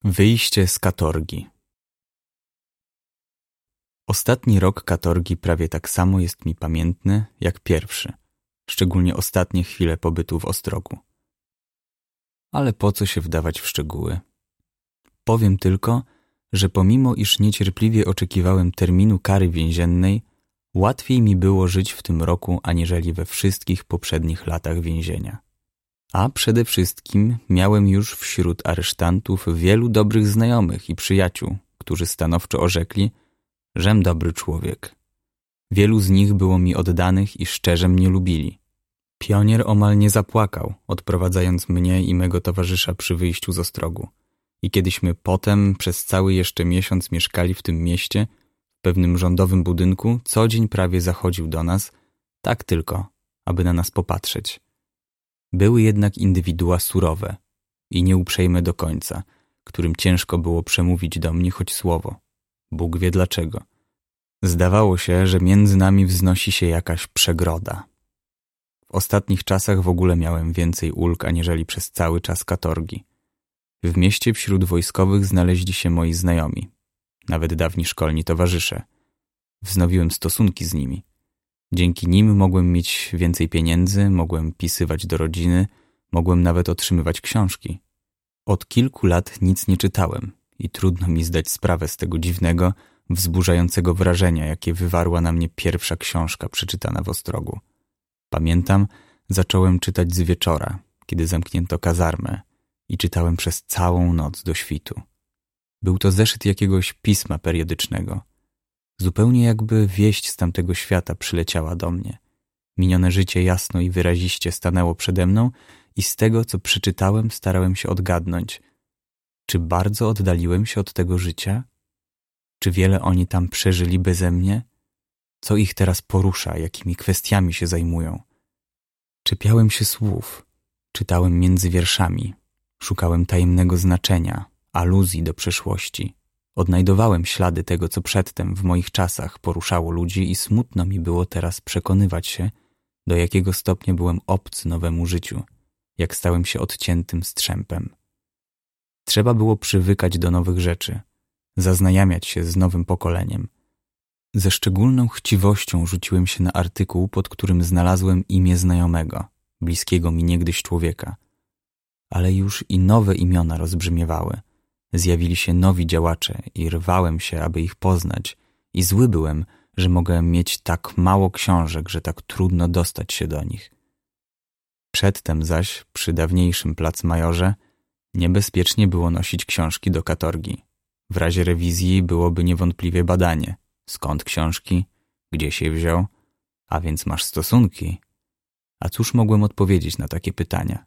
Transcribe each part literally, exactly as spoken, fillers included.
Wyjście z katorgi. Ostatni rok katorgi prawie tak samo jest mi pamiętny jak pierwszy, szczególnie ostatnie chwile pobytu w Ostrogu. Ale po co się wdawać w szczegóły? Powiem tylko, że pomimo iż niecierpliwie oczekiwałem terminu kary więziennej, łatwiej mi było żyć w tym roku aniżeli we wszystkich poprzednich latach więzienia. A przede wszystkim miałem już wśród aresztantów wielu dobrych znajomych i przyjaciół, którzy stanowczo orzekli, żem dobry człowiek. Wielu z nich było mi oddanych i szczerze mnie lubili. Pionier omal nie zapłakał, odprowadzając mnie i mego towarzysza przy wyjściu z Ostrogu. I kiedyśmy potem przez cały jeszcze miesiąc mieszkali w tym mieście, w pewnym rządowym budynku, co dzień prawie zachodził do nas, tak tylko, aby na nas popatrzeć. Były jednak indywidua surowe i nieuprzejme do końca, którym ciężko było przemówić do mnie choć słowo. Bóg wie dlaczego. Zdawało się, że między nami wznosi się jakaś przegroda. W ostatnich czasach w ogóle miałem więcej ulg aniżeli przez cały czas katorgi. W mieście wśród wojskowych znaleźli się moi znajomi, nawet dawni szkolni towarzysze. Wznowiłem stosunki z nimi. Dzięki nim mogłem mieć więcej pieniędzy, mogłem pisywać do rodziny, mogłem nawet otrzymywać książki. Od kilku lat nic nie czytałem i trudno mi zdać sprawę z tego dziwnego, wzburzającego wrażenia, jakie wywarła na mnie pierwsza książka przeczytana w Ostrogu. Pamiętam, zacząłem czytać z wieczora, kiedy zamknięto kazarmę i czytałem przez całą noc do świtu. Był to zeszyt jakiegoś pisma periodycznego. Zupełnie jakby wieść z tamtego świata przyleciała do mnie. Minione życie jasno i wyraziście stanęło przede mną i z tego, co przeczytałem, starałem się odgadnąć, czy bardzo oddaliłem się od tego życia? Czy wiele oni tam przeżyli beze mnie? Co ich teraz porusza, jakimi kwestiami się zajmują? Czepiałem się słów, czytałem między wierszami, szukałem tajemnego znaczenia, aluzji do przeszłości. Odnajdowałem ślady tego, co przedtem w moich czasach poruszało ludzi i smutno mi było teraz przekonywać się, do jakiego stopnia byłem obcy nowemu życiu, jak stałem się odciętym strzępem. Trzeba było przywykać do nowych rzeczy, zaznajamiać się z nowym pokoleniem. Ze szczególną chciwością rzuciłem się na artykuł, pod którym znalazłem imię znajomego, bliskiego mi niegdyś człowieka. Ale już i nowe imiona rozbrzmiewały. Zjawili się nowi działacze i rwałem się, aby ich poznać i zły byłem, że mogłem mieć tak mało książek, że tak trudno dostać się do nich. Przedtem zaś, przy dawniejszym placmajorze, niebezpiecznie było nosić książki do katorgi. W razie rewizji byłoby niewątpliwie badanie. Skąd książki? Gdzie się wziął? A więc masz stosunki? A cóż mogłem odpowiedzieć na takie pytania?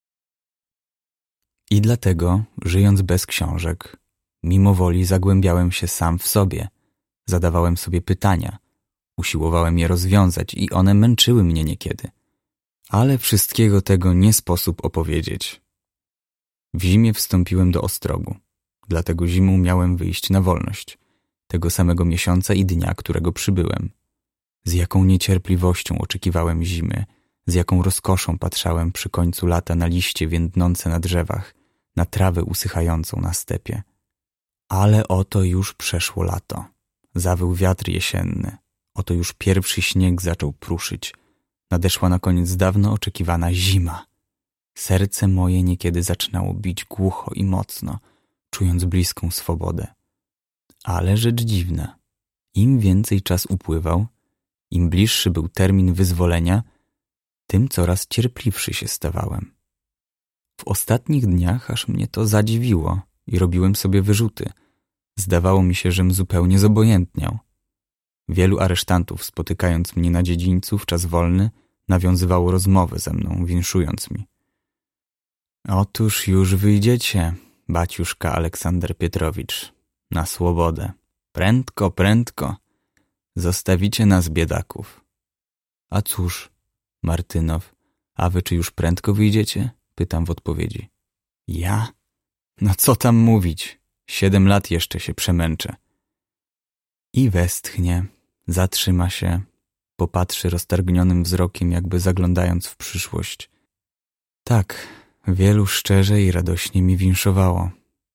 I dlatego, żyjąc bez książek, mimo woli zagłębiałem się sam w sobie. Zadawałem sobie pytania. Usiłowałem je rozwiązać i one męczyły mnie niekiedy. Ale wszystkiego tego nie sposób opowiedzieć. W zimie wstąpiłem do Ostrogu. Dlatego zimą miałem wyjść na wolność. Tego samego miesiąca i dnia, którego przybyłem. Z jaką niecierpliwością oczekiwałem zimy, z jaką rozkoszą patrzałem przy końcu lata na liście więdnące na drzewach, na trawę usychającą na stepie. Ale oto już przeszło lato. Zawył wiatr jesienny. Oto już pierwszy śnieg zaczął pruszyć. Nadeszła na koniec dawno oczekiwana zima. Serce moje niekiedy zaczynało bić głucho i mocno, czując bliską swobodę. Ale rzecz dziwna. Im więcej czas upływał, im bliższy był termin wyzwolenia, tym coraz cierpliwszy się stawałem. W ostatnich dniach aż mnie to zadziwiło i robiłem sobie wyrzuty. Zdawało mi się, żem zupełnie zobojętniał. Wielu aresztantów, spotykając mnie na dziedzińcu w czas wolny, nawiązywało rozmowę ze mną, winszując mi. Otóż już wyjdziecie, baciuszka Aleksander Pietrowicz, na swobodę. Prędko, prędko. Zostawicie nas, biedaków. A cóż, Martynow, a wy czy już prędko wyjdziecie? Pytam w odpowiedzi. Ja? No co tam mówić? Siedem lat jeszcze się przemęczę. I westchnie, zatrzyma się, popatrzy roztargnionym wzrokiem, jakby zaglądając w przyszłość. Tak, wielu szczerze i radośnie mi winszowało.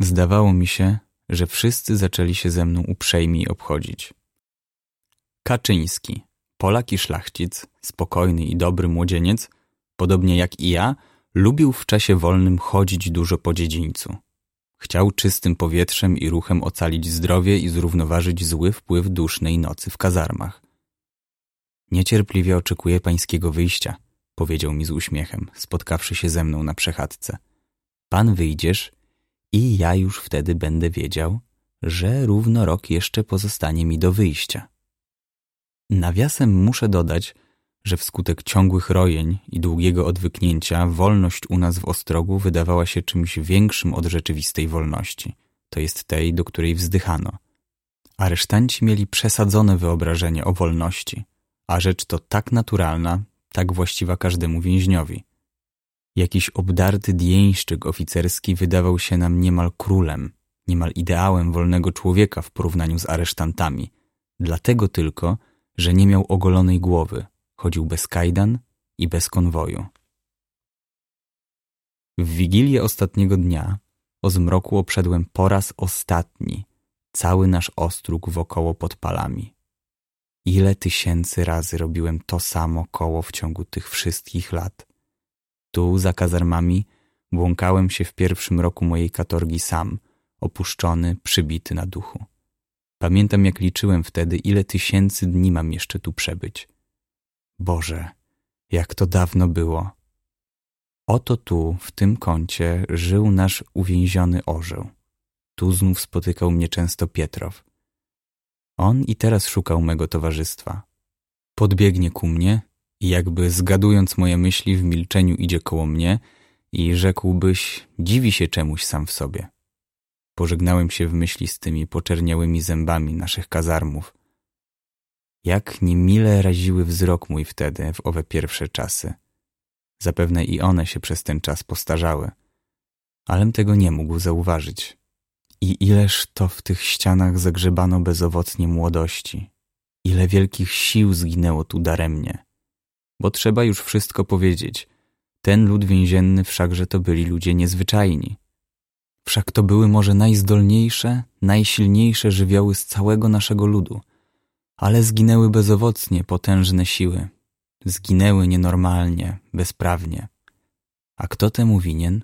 Zdawało mi się, że wszyscy zaczęli się ze mną uprzejmiej obchodzić. Kaczyński, Polak i szlachcic, spokojny i dobry młodzieniec, podobnie jak i ja, lubił w czasie wolnym chodzić dużo po dziedzińcu. Chciał czystym powietrzem i ruchem ocalić zdrowie i zrównoważyć zły wpływ dusznej nocy w kazarmach. Niecierpliwie oczekuję pańskiego wyjścia, powiedział mi z uśmiechem, spotkawszy się ze mną na przechadzce. Pan wyjdziesz i ja już wtedy będę wiedział, że równo rok jeszcze pozostanie mi do wyjścia. Nawiasem muszę dodać, że wskutek ciągłych rojeń i długiego odwyknięcia wolność u nas w Ostrogu wydawała się czymś większym od rzeczywistej wolności, to jest tej, do której wzdychano. Aresztanci mieli przesadzone wyobrażenie o wolności, a rzecz to tak naturalna, tak właściwa każdemu więźniowi. Jakiś obdarty dieńszczyk oficerski wydawał się nam niemal królem, niemal ideałem wolnego człowieka w porównaniu z aresztantami, dlatego tylko, że nie miał ogolonej głowy, chodził bez kajdan i bez konwoju. W wigilię ostatniego dnia o zmroku obszedłem po raz ostatni cały nasz Ostróg wokoło podpalami. Ile tysięcy razy robiłem to samo koło w ciągu tych wszystkich lat. Tu, za kazarmami, błąkałem się w pierwszym roku mojej katorgi sam, opuszczony, przybity na duchu. Pamiętam, jak liczyłem wtedy, ile tysięcy dni mam jeszcze tu przebyć. Boże, jak to dawno było. Oto tu, w tym kącie, żył nasz uwięziony orzeł. Tu znów spotykał mnie często Pietrow. On i teraz szukał mego towarzystwa. Podbiegnie ku mnie i jakby zgadując moje myśli w milczeniu idzie koło mnie i rzekłbyś, dziwi się czemuś sam w sobie. Pożegnałem się w myśli z tymi poczerniałymi zębami naszych kazarmów. Jak niemile raziły wzrok mój wtedy w owe pierwsze czasy. Zapewne i one się przez ten czas postarzały, alem tego nie mógł zauważyć. I ileż to w tych ścianach zagrzebano bezowocnie młodości. Ile wielkich sił zginęło tu daremnie. Bo trzeba już wszystko powiedzieć. Ten lud więzienny wszakże to byli ludzie niezwyczajni. Wszak to były może najzdolniejsze, najsilniejsze żywioły z całego naszego ludu. Ale zginęły bezowocnie potężne siły. Zginęły nienormalnie, bezprawnie. A kto temu winien?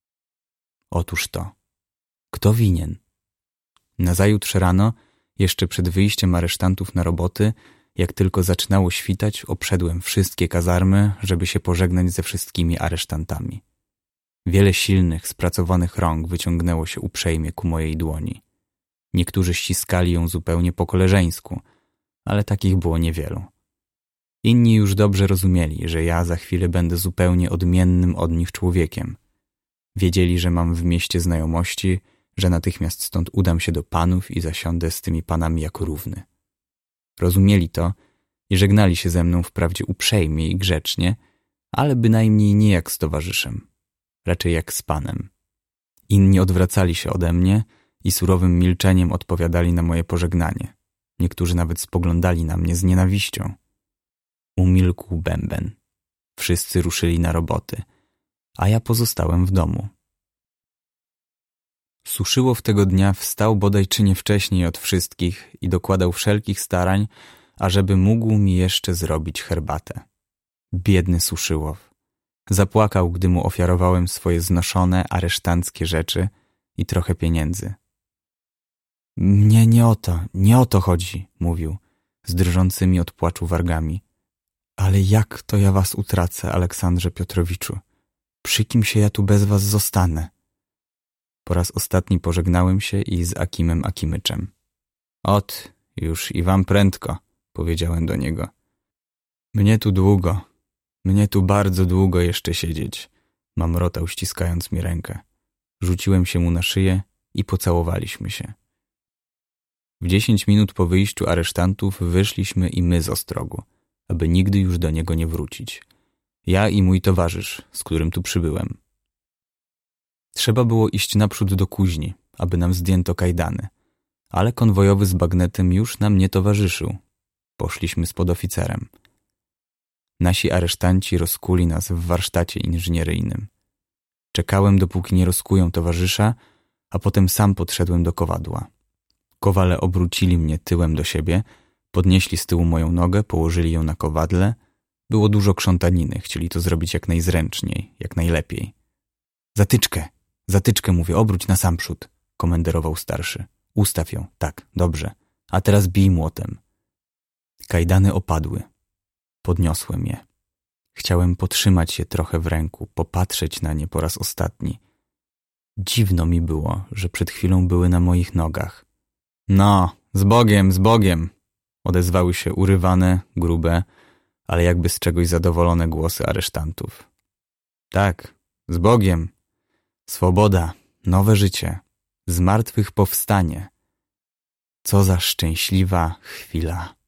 Otóż to. Kto winien? Nazajutrz rano, jeszcze przed wyjściem aresztantów na roboty, jak tylko zaczynało świtać, obszedłem wszystkie kazarmy, żeby się pożegnać ze wszystkimi aresztantami. Wiele silnych, spracowanych rąk wyciągnęło się uprzejmie ku mojej dłoni. Niektórzy ściskali ją zupełnie po koleżeńsku, ale takich było niewielu. Inni już dobrze rozumieli, że ja za chwilę będę zupełnie odmiennym od nich człowiekiem. Wiedzieli, że mam w mieście znajomości, że natychmiast stąd udam się do panów i zasiądę z tymi panami jako równy. Rozumieli to i żegnali się ze mną wprawdzie uprzejmie i grzecznie, ale bynajmniej nie jak z towarzyszem, raczej jak z panem. Inni odwracali się ode mnie i surowym milczeniem odpowiadali na moje pożegnanie. Niektórzy nawet spoglądali na mnie z nienawiścią. Umilkł bęben. Wszyscy ruszyli na roboty, a ja pozostałem w domu. Suszyłow tego dnia wstał bodaj czy nie wcześniej od wszystkich i dokładał wszelkich starań, ażeby mógł mi jeszcze zrobić herbatę. Biedny Suszyłow. Zapłakał, gdy mu ofiarowałem swoje znoszone, aresztanckie rzeczy i trochę pieniędzy. Mnie nie o to, nie o to chodzi, mówił, z drżącymi od płaczu wargami. Ale jak to ja was utracę, Aleksandrze Piotrowiczu? Przy kim się ja tu bez was zostanę? Po raz ostatni pożegnałem się i z Akimem Akimyczem. Ot, już i wam prędko, powiedziałem do niego. Mnie tu długo, mnie tu bardzo długo jeszcze siedzieć, mamrotał, ściskając mi rękę. Rzuciłem się mu na szyję i pocałowaliśmy się. W dziesięć minut po wyjściu aresztantów wyszliśmy i my z Ostrogu, aby nigdy już do niego nie wrócić. Ja i mój towarzysz, z którym tu przybyłem. Trzeba było iść naprzód do kuźni, aby nam zdjęto kajdany, ale konwojowy z bagnetem już nam nie towarzyszył. Poszliśmy z podoficerem. Nasi aresztanci rozkuli nas w warsztacie inżynieryjnym. Czekałem, dopóki nie rozkują towarzysza, a potem sam podszedłem do kowadła. Kowale obrócili mnie tyłem do siebie, podnieśli z tyłu moją nogę, położyli ją na kowadle. Było dużo krzątaniny, chcieli to zrobić jak najzręczniej, jak najlepiej. Zatyczkę, zatyczkę mówię, obróć na sam przód, komenderował starszy. Ustaw ją, tak, dobrze, a teraz bij młotem. Kajdany opadły. Podniosłem je. Chciałem potrzymać je trochę w ręku, popatrzeć na nie po raz ostatni. Dziwno mi było, że przed chwilą były na moich nogach. No, z Bogiem, z Bogiem! Odezwały się urywane, grube, ale jakby z czegoś zadowolone głosy aresztantów. Tak, z Bogiem. Swoboda, nowe życie, z martwych powstanie. Co za szczęśliwa chwila.